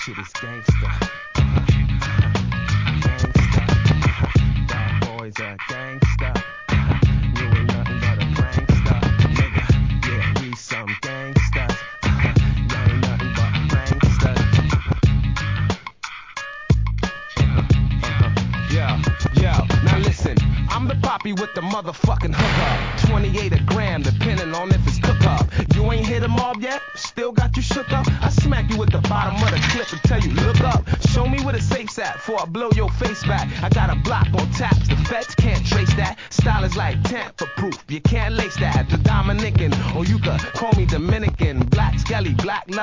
shit is gangsta. Bad boys are gangsta. You ain't nothing but a prankster, nigga. Yeah, we some gangsters. You ain't nothing but pranksters. Yo, now listen, I'm the poppy with the motherfucking hookup. 28 a gram, depending on if it's cook up. You ain't hit 'em off yet? Still got you shook up? I smack you with the bottom of the clip and tell you look up. Show me where the safe's at before I blow your face back. I got a block on taps, the feds can't trace that. Style is like tamper-proof, you can't lace that. The Dominican, or you could call me Dominican. Black Skelly, black